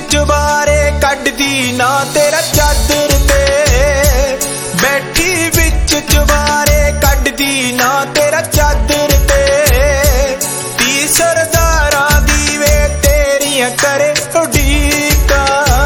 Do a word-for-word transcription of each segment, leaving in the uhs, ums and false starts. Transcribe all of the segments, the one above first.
चुबारे कड्डी ना तेरा चादर ते बैठी विच चुबारे कड्डी ना तेरा चादर ते ती सरदारा दी वे तेरियां करे उड़ीका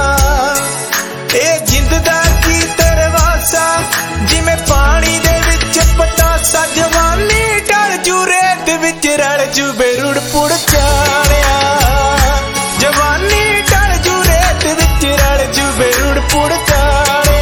ए जिंद दा की दरवाजा जिमें पानी दे विच पतासा जवानी डर जू रेत विच रल जू बेरुड़ पुड़ चाड़िया जवानी डर जू रेत विच रल जू बेरुड़ पुड़ चाड़िया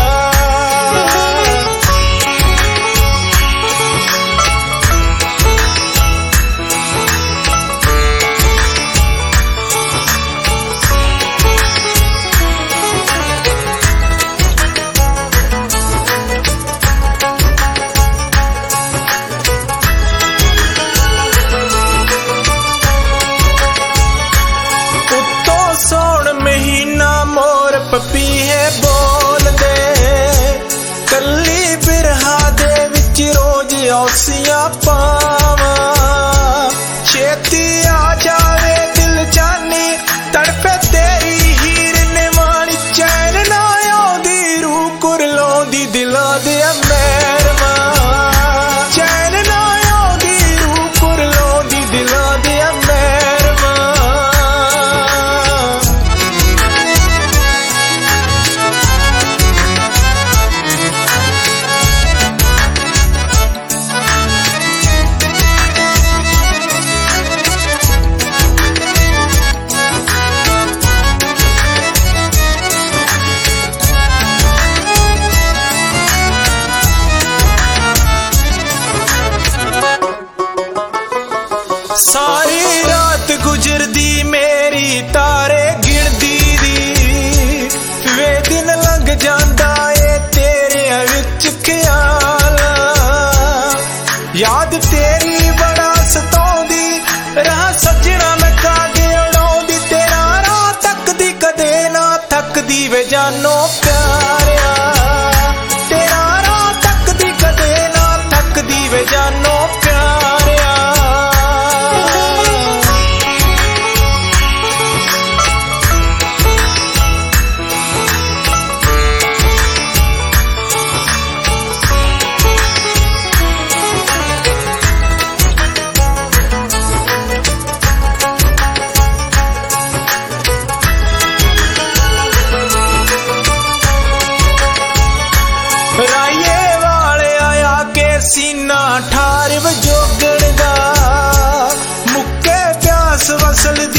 पपी है बोल दे कली बिरहा दे विच रोज औसियां पावा छेती आ जावे दिल जानी तड़पे तेरी हीर ने मानी चैन ना आउंदी रूह कुरलाउंदी दिलां दे मैरमा चैन ना आउंदी रूह कुरलाउंदी दिलां दे मैरमा सारी रात गुजरदी मेरी तारे गिनदी दी वे दिन लंघ जांदा ए तेरे विच ख्याल याद तेरी बड़ा सताउंदी राह सजना मैं कागे उड़ाउंदी तेरा राह तकदी कदे ना थकदी वे जानो प्यारिया तेरा राह तकदी कदे ना थकदी वे जानो प्यारिया राइए वाले आया के सीना ठार वजोगण दा मुक्के प्यास वसल